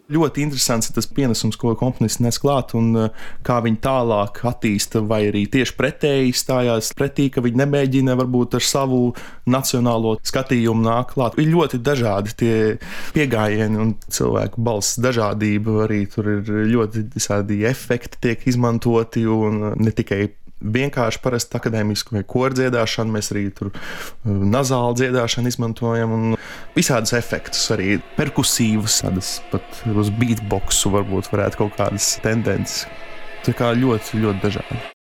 Ļoti interesants ir tas pienesums, ko komponists nes klāt, un kā viņi tālāk attīsta, vai arī tieši pretēji stājās pretī, ka viņi nemēģina varbūt ar savu nacionālo skatījumu nāk klāt. Ir ļoti dažādi tie pieejami un cilvēku balss dažādība, arī tur ir ļoti visādi efekti tiek izmantoti, un ne tikai vienkārši parasti akadēmisku vai koru dziedāšanu, mēs arī tur nazālu dziedāšanu izmantojam un visādus efektus, arī perkusīvus, tādas pat uz beatboxu varbūt varētu kaut kādas tendences. Tā kā ļoti, ļoti dažādi.